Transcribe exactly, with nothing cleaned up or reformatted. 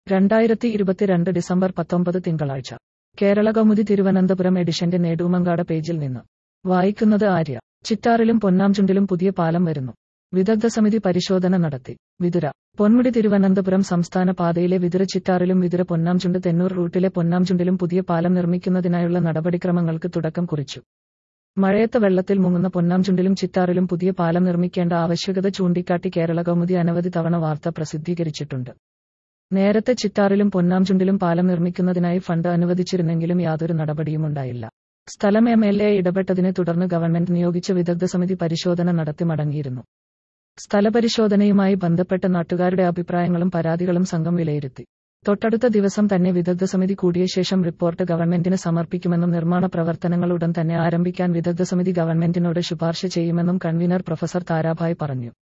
രണ്ടായിരത്തി ഇരുപത്തിരണ്ട് ഡിസംബർ പത്തൊമ്പത് തിങ്കളാഴ്ച കേരളകൗമുദി തിരുവനന്തപുരം എഡിഷന്റെ നേടൂമങ്കാട പേജിൽ നിന്ന് വായിക്കുന്നത് ആര്യ. ചിറ്റാറിലും പൊന്നാംചുണ്ടിലും പുതിയ പാലം വരുന്നു. വിദഗ്ധ സമിതി പരിശോധന നടത്തി. വിതുര. പൊന്മുടി തിരുവനന്തപുരം സംസ്ഥാന പാതയിലെ വിതുര ചിറ്റാറിലും വിതുര പൊന്നാംചുണ്ട് തെന്നൂർ റൂട്ടിലെ പൊന്നാംചുണ്ടിലും പുതിയ പാലം നിർമ്മിക്കുന്നതിനായുള്ള നടപടിക്രമങ്ങൾക്ക് തുടക്കം കുറിച്ചു. മഴയത്ത് വെള്ളത്തിൽ മുങ്ങുന്ന പൊന്നാംചുണ്ടിലും ചിറ്റാറിലും പുതിയ പാലം നിർമ്മിക്കേണ്ട ആവശ്യകത ചൂണ്ടിക്കാട്ടി കേരളകൗമുദി അനവധി തവണ വാർത്ത പ്രസിദ്ധീകരിച്ചിട്ടുണ്ട്. നേരത്തെ ചിറ്റാറിലും പൊന്നാംചുണ്ടിലും പാലം നിർമ്മിക്കുന്നതിനായി ഫണ്ട് അനുവദിച്ചിരുന്നെങ്കിലും യാതൊരു നടപടിയുമുണ്ടായില്ല. സ്ഥലം എം എൽ എ ഇടപെട്ടതിനെ തുടർന്ന് ഗവൺമെന്റ് നിയോഗിച്ച വിദഗ്ധ സമിതി പരിശോധന നടത്തി മടങ്ങിയിരുന്നു. സ്ഥലപരിശോധനയുമായി ബന്ധപ്പെട്ട് നാട്ടുകാരുടെ അഭിപ്രായങ്ങളും പരാതികളും സംഘം വിലയിരുത്തി. തൊട്ടടുത്ത ദിവസം തന്നെ വിദഗ്ധ സമിതി കൂടിയ ശേഷം റിപ്പോർട്ട് ഗവൺമെന്റിന് സമർപ്പിക്കുമെന്നും നിർമ്മാണ പ്രവർത്തനങ്ങൾ ഉടൻ തന്നെ ആരംഭിക്കാൻ വിദഗ്ധ സമിതി ഗവൺമെന്റിനോട് ശുപാർശ ചെയ്യുമെന്നും കൺവീനർ പ്രൊഫസർ താരാഭായ് പറഞ്ഞു.